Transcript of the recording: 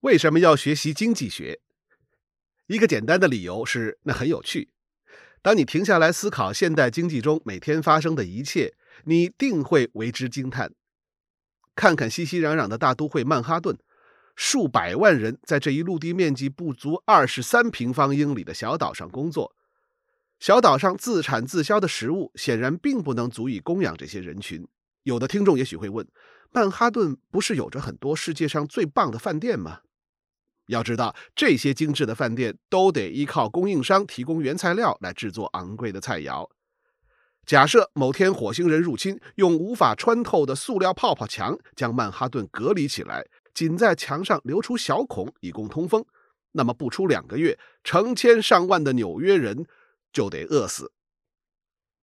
为什么要学习经济学？一个简单的理由是，那很有趣。当你停下来思考现代经济中每天发生的一切，你定会为之惊叹。看看熙熙攘攘的大都会曼哈顿，数百万人在这一陆地面积不足23平方英里的小岛上工作。小岛上自产自销的食物显然并不能足以供养这些人群。有的听众也许会问，曼哈顿不是有着很多世界上最棒的饭店吗？要知道，这些精致的饭店都得依靠供应商提供原材料来制作昂贵的菜肴。假设某天火星人入侵，用无法穿透的塑料泡泡墙将曼哈顿隔离起来，仅在墙上留出小孔以供通风，那么不出2个月，成千上万的纽约人就得饿死。